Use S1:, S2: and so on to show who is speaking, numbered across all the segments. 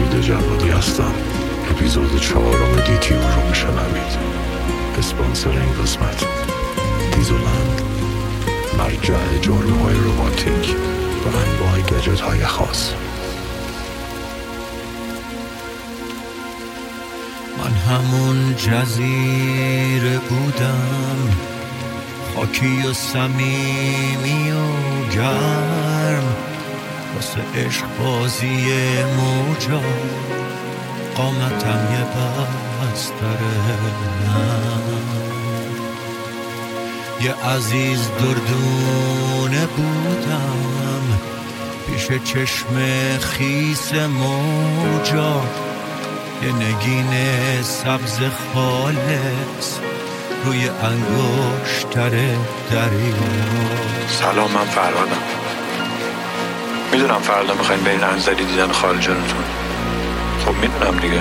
S1: نوید جوادی هستم. اپیزود 4 دیتیو رو میشنوید. اسپانسر این قسمت دیزولند، مرجع جاروهای روباتیک و انواع گجت های خاص.
S2: من همون جزیره بودم، خاکی و صمیمی و گرم، واسه عشق بازی موجا قامتم یه بستره نم. یه عزیز دردونه بودم پیش چشم خیس موجا، یه نگین سبز خالص روی انگشتر دریا.
S3: سلام، من فرهادم. میدونم فردا میخواین برین انزلی دیدن خالجانتون. خب میدونم دیگه.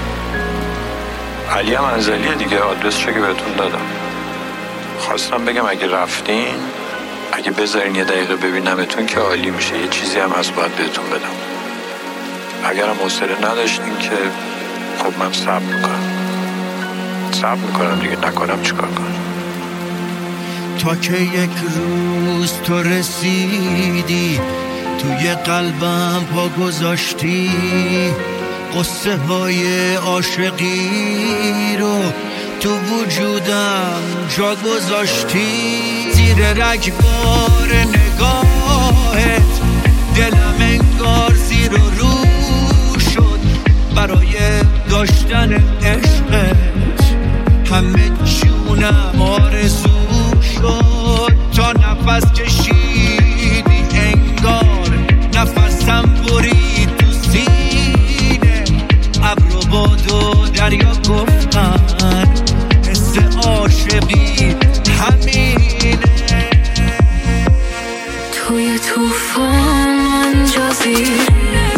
S3: علی هم انزلیه دیگه، آدرسشو که بهتون دادم. خواستم بگم اگه رفتین، اگه بذارین یه دقیقه ببینمتون که عالی میشه. یه چیزی هم از باید بهتون بدم. اگرم حوصله نداشتین که خب من صبر میکنم دیگه. نکنم چیکار کنم.
S2: تا که یک روز تو رسیدی توی قلبم پا گذاشتی، قصه های عاشقی رو تو وجودم جا گذاشتی. زیر رگبار نگاهت دلم انگار زیر و رو شد برای داشتن عشقت. همه جونم آرزو شد تا نفس کشیدی، انگار نفسم برید تو سینه. ابر و باد و دریا گفتن حس عاشقی همینه.
S4: توی طوفان من جزیره،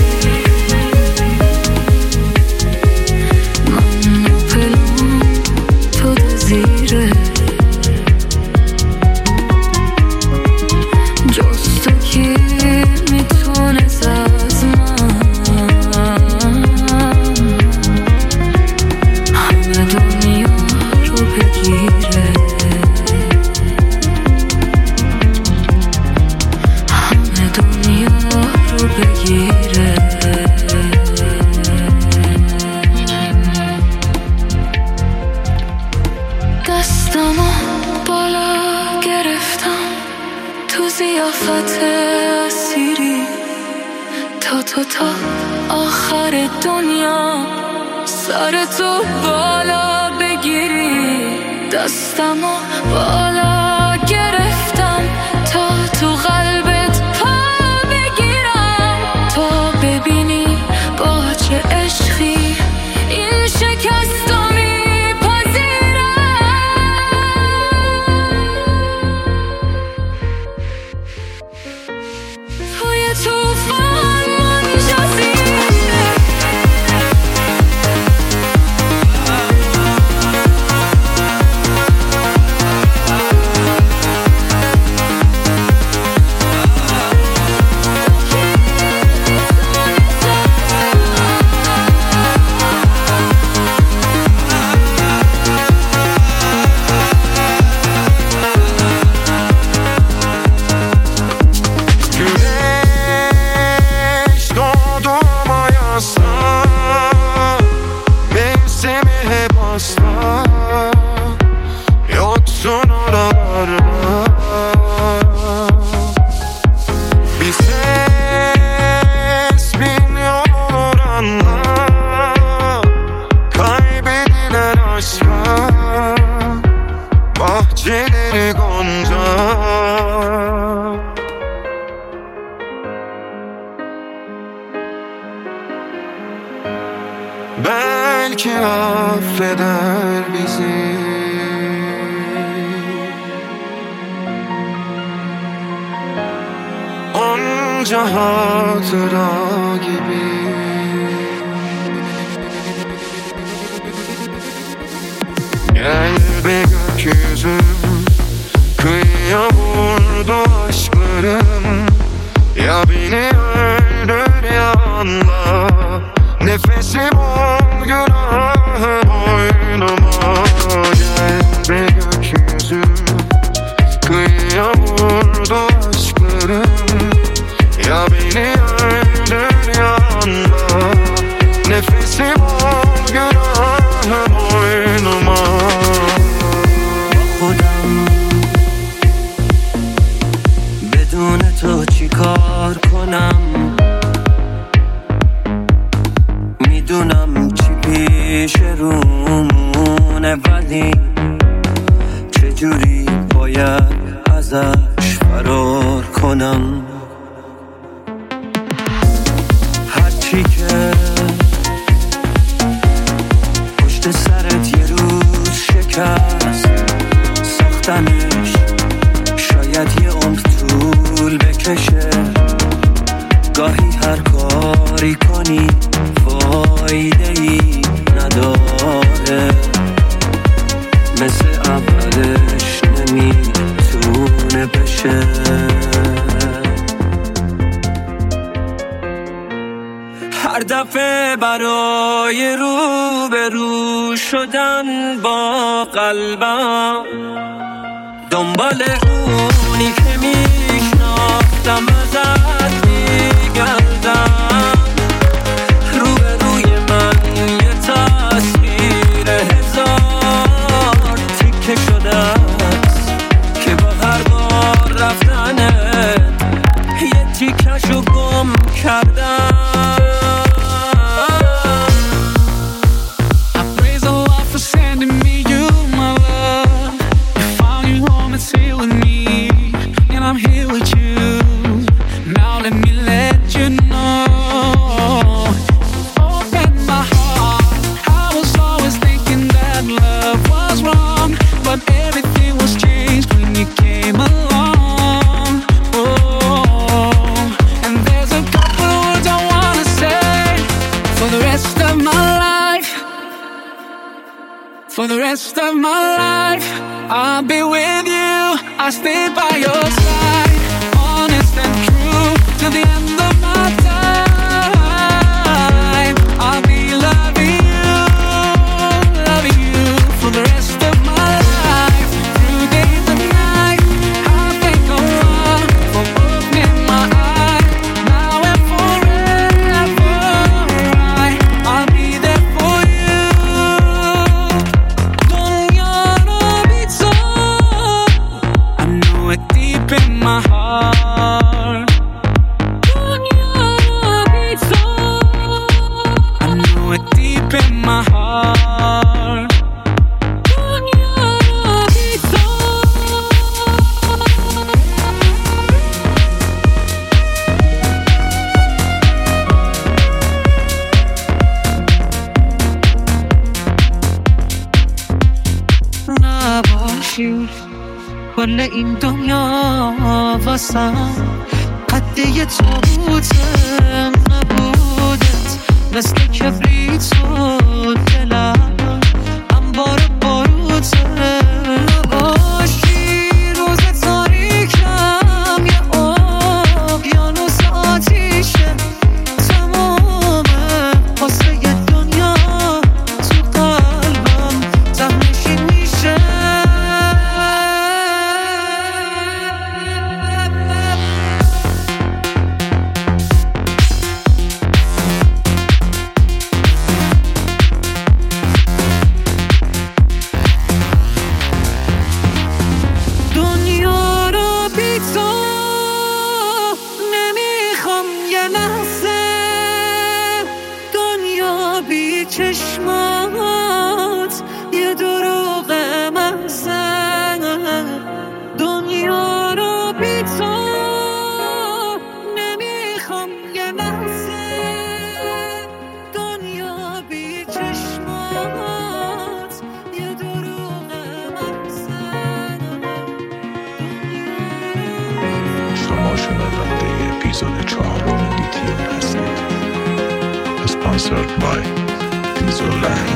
S4: تا آخر دنیا سر تو بالا بگیری. دستمو بالا گرفتم تا تو قلبت پا بگیرم، تا ببینی با چه عشقی این شکستو میپذیرم. توی طوفان
S5: بلکه عفو در بیزی اون جهات را gibi gel be gökyüzü kıyıya vurdu aşklarım ya beni öldür ya anla نفسی من گناه boynuma gel bir gökyüzü kıyıya vurdu aşklarım ya beni öldür ya anla nefesi var günah boynuma
S2: خودم بدون تو چی کار کنم میدونم چی پیش رومونه ولی چجوری باید ازش فرار کنم هرچی که پشت سرت یه روز شکست ساختنش شاید یه عمر طول بکشه گاهی هر کاری کنی فایده‌ای نداره مثل اولش نمیتونه بشه هر دفعه برای روبرو شدن با قلبم دنبال اونی که میشناختم ازت میگردم روبروی من یه تصویر هزار تیکه شده است که با هر بار رفتنت یه تیکشو گم کردم I'm here with you. Now let me let you know. Open my heart. I was always thinking that love was wrong, but everything was changed when you came along. Oh, and there's a couple words I wanna say for the rest of my life. For the rest of my life, I'll be with you. I'll stay by your side, honest and true, till the end of my time. I'll be loving you for the rest of my life. Through days and nights, I'll thank Allah for opening my eyes. Now and forever, I'll be there for you. I know it deep in my heart. I know it deep in my heart. نباشی کل این دنیا واسم قد یه تابوتم نبودت مثل کبریت و دلم انبار باروتم نباشی روز تاریکم یه اقیانوس آتیشه تمومه واسه یه دنیا تو قلبم ته‌نشین میشه چشمات یه دروغ محض دنیا رو بی تو نمیخوام یه لحظه دنیا بی چشمات یه دروغ محض
S1: شما شنونده اپیزود 4 لیتیوم هستید. Sponsored by Dieselland.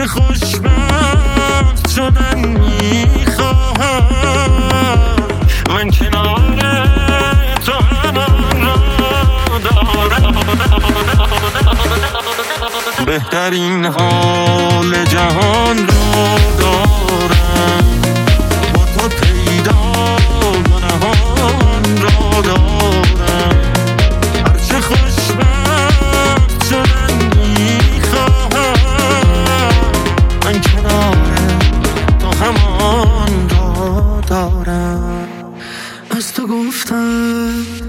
S5: هرچه خوشبخت شدن میخواهم من کنار تو همان را دارم بهترین حال جهان را دارم با تو پیدا گناهان را دارم هرچه خوشبخت شدن میخواهم من کنار تو همان را دارم از تو گفتم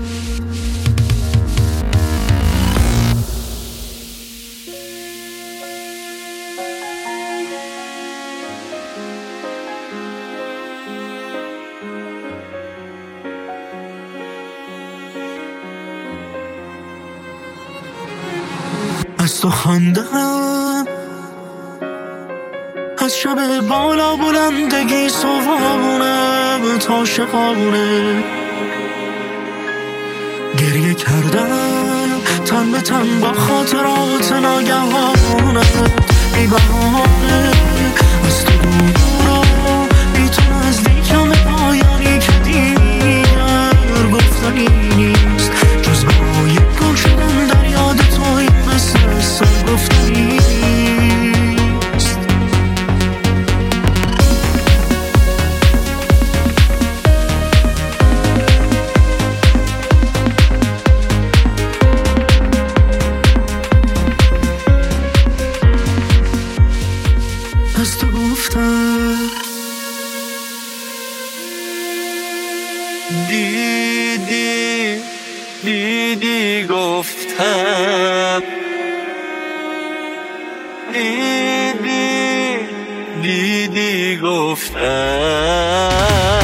S5: از تو خواندم از شب بالا بلندگی صبحونه تا شقابونه گریه کردم تن به تن با خاطرات ناگهانه بی بهانه از تو دورم بی تو نزدیکم پایانی که دیگر گفتنی نیست جز برای گم شدن در یاد توی مثل سر گفتنی نیست از تو گفتم دیدی گفتم دیدی گفتم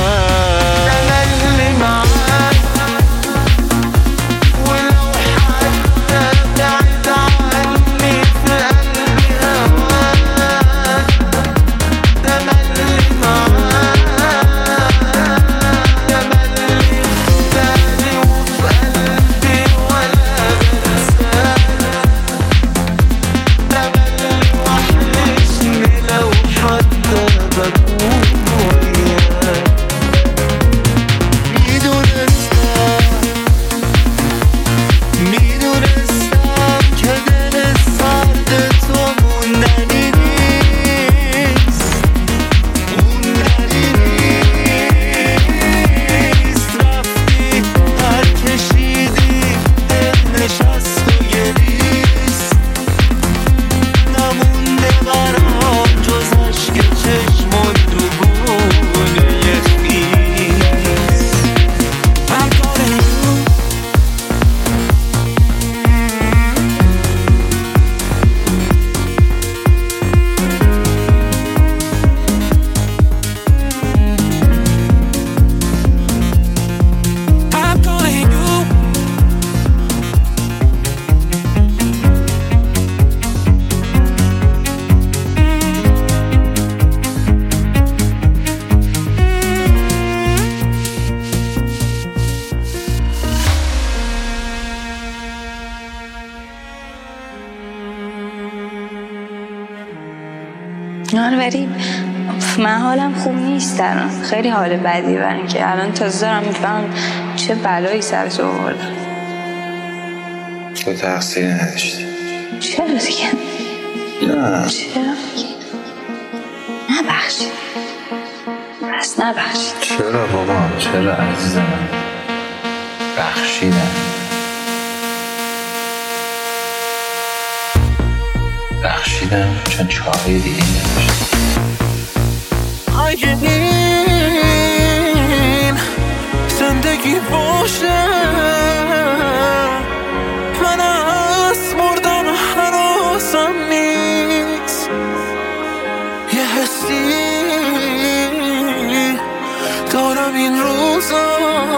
S6: ولی من حالم خوب نیست الان، خیلی حال بدی برن که الان تازه دارم میفهم چه بلایی سر تو آوردم.
S3: تو تقصیری نداشتی.
S6: چرا دیگه؟
S3: نه
S6: چرا دیگه؟ نبخشید پس نبخشید.
S3: چرا بابا؟ چرا عزیز من؟ بخشیدم چون چاره دیگه نداشت.
S5: اگه این زندگی باشه من از مردن هنوزم نیست، یه حسی دارم این روزا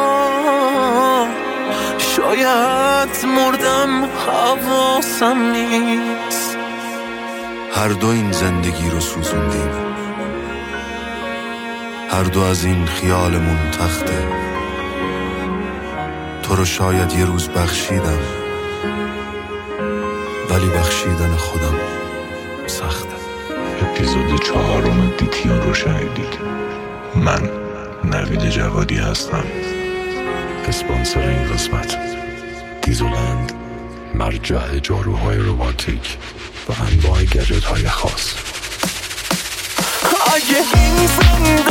S5: شاید مردم حواسم نیست.
S7: هر دو این زندگی رو سوزوندیم، هر دو از این خیالمون تخته. تو رو شاید یه روز بخشیدم، ولی بخشیدن خودم سخته.
S1: اپیزود 4 دیتیون رو شنیدید. من نوید جوادی هستم. اسپانسر این قسمت دیزولند، مرجع جاروهای رباتیک و انواع گجت های خاص.
S5: اگه این